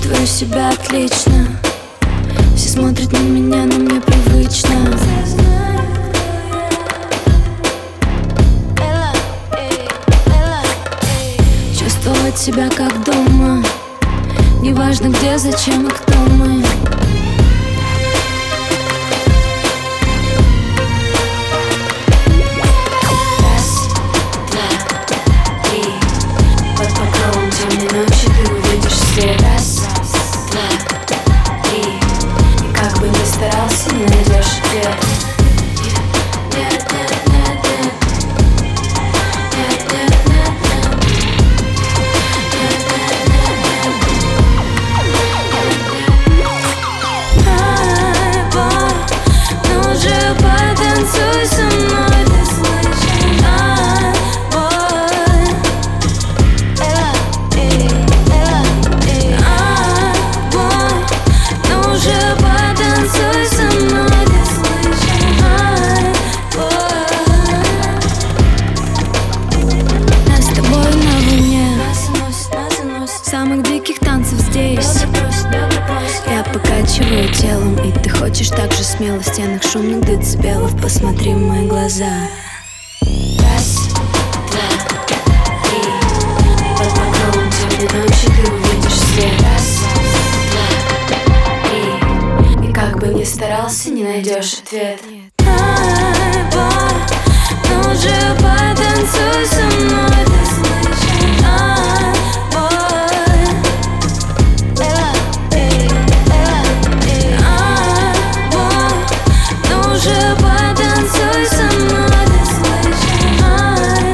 Чувствую себя отлично. Все смотрят на меня, но мне привычно. Чувствовать себя как дома. Неважно где, зачем и кто мы. Раз, два, три. Под покровом темной ночи ты увидишь свет. Раз, два, три. И как бы ни старался, не найдешь ответ. Нет, нет, нет, нет. Нет, нет, нет, нет. Ай, бой, ну же потанцуй со мной, ты слышишь? Ай, бой. Ай, бой, ну же потанцуй со мной, ты слышишь? Ай, бой. Нас с тобой на волне, самых диких танцев здесь. Я покачиваю телом, и ты хочешь так же смело. В стенах шумных децибелов, посмотри в мои глаза. Раз, два, три. Под покровом темной ночи ты увидишь свет. Раз, два, три. И как бы ни старался, не найдешь ответ. Ай, бой, ну же потанцуй со мной, ты слышишь? Ай, бой. Ай, бой, ну же потанцуй со мной, ты слышишь? Ай,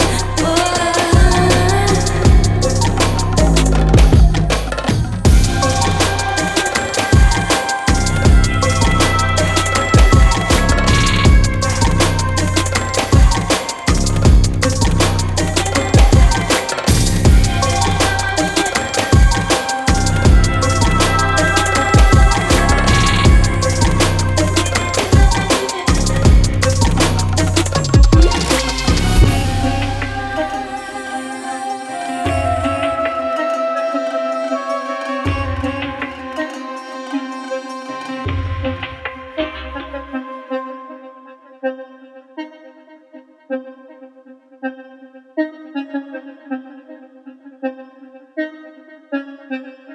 Thank you.